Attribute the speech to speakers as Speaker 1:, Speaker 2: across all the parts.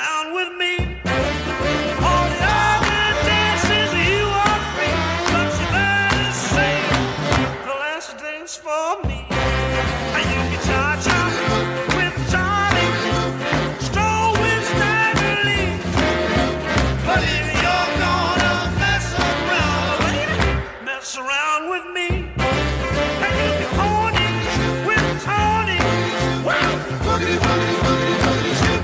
Speaker 1: around with me. All the other dances you are free, but you better save the last dance for me. You can cha-cha with Charlie, stroll with Stanley, but if you're gonna mess around with me, and you can own it with Tony. Wow! Boogity, boogity, boogity, boogity, shoot.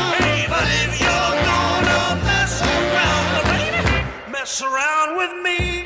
Speaker 1: Around with me.